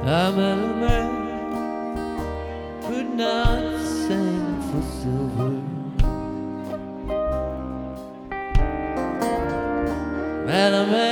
I met a man could not sing for silver. Met a man